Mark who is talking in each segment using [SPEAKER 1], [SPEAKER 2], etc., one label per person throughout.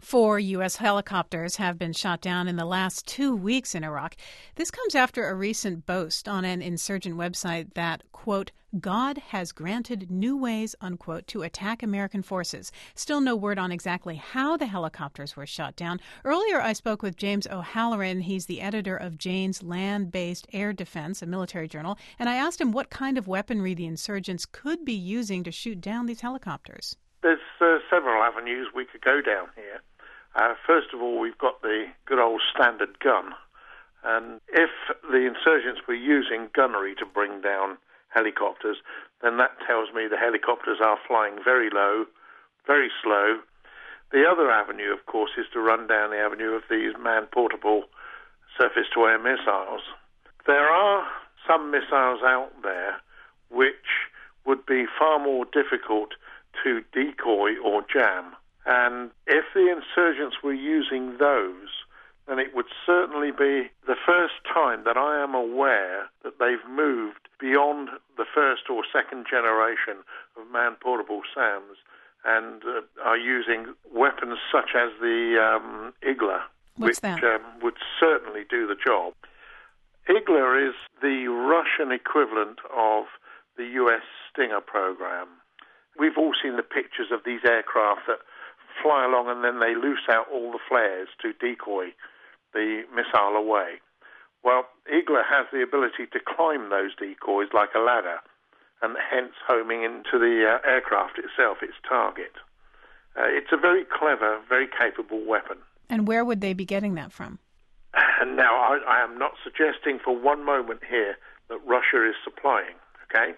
[SPEAKER 1] 4 U.S. helicopters have been shot down in the last 2 weeks in Iraq. This comes after a recent boast on an insurgent website that, quote, God has granted new ways, unquote, to attack American forces. Still no word on exactly how the helicopters were shot down. Earlier, I spoke with James O'Halloran. He's the editor of Jane's Land-Based Air Defense, a military journal, and I asked him what kind of weaponry the insurgents could be using to shoot down these helicopters.
[SPEAKER 2] There's several avenues we could go down here. First of all, we've got the good old standard gun. And if the insurgents were using gunnery to bring down helicopters, then that tells me the helicopters are flying very low, very slow. The other avenue, of course, is to run down the avenue of these man-portable surface-to-air missiles. There are some missiles out there which would be far more difficult to decoy or jam. And if the insurgents were using those, then it would certainly be the first time that I am aware that they've moved beyond the first or second generation of man-portable SAMs and are using weapons such as the Igla,
[SPEAKER 1] What's
[SPEAKER 2] which
[SPEAKER 1] that?
[SPEAKER 2] would certainly do the job. Igla is the Russian equivalent of the US Stinger program. We've all seen the pictures of these aircraft that fly along and then they loose out all the flares to decoy the missile away. Well, Igla has the ability to climb those decoys like a ladder and hence homing into the aircraft itself, its target. It's a very clever, very capable weapon.
[SPEAKER 1] And where would they be getting that from?
[SPEAKER 2] And now, I am not suggesting for one moment here that Russia is supplying, okay?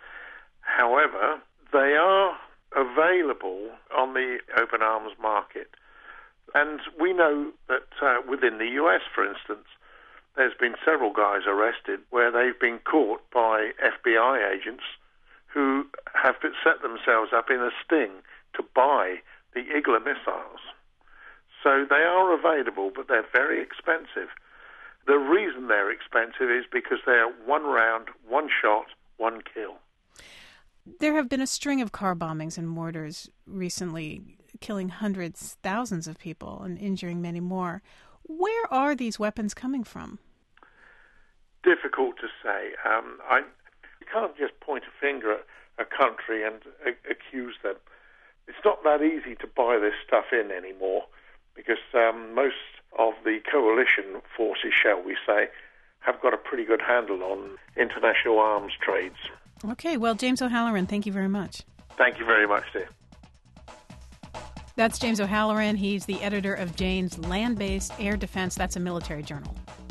[SPEAKER 2] However, they are available on the open arms market. And we know that within the US, for instance, there's been several guys arrested where they've been caught by FBI agents who have set themselves up in a sting to buy the Igla missiles. So they are available, but they're very expensive. The reason they're expensive is because they're one round, one shot, one kill.
[SPEAKER 1] There have been a string of car bombings and mortars recently, killing hundreds, thousands of people and injuring many more. Where are these weapons coming from?
[SPEAKER 2] Difficult to say. You can't just point a finger at a country and accuse them. It's not that easy to buy this stuff in anymore because most of the coalition forces, shall we say, have got a pretty good handle on international arms trades.
[SPEAKER 1] Okay, well, James O'Halloran, thank you very much.
[SPEAKER 2] Thank you very much, dear.
[SPEAKER 1] That's James O'Halloran. He's the editor of Jane's Land-Based Air Defense. That's a military journal.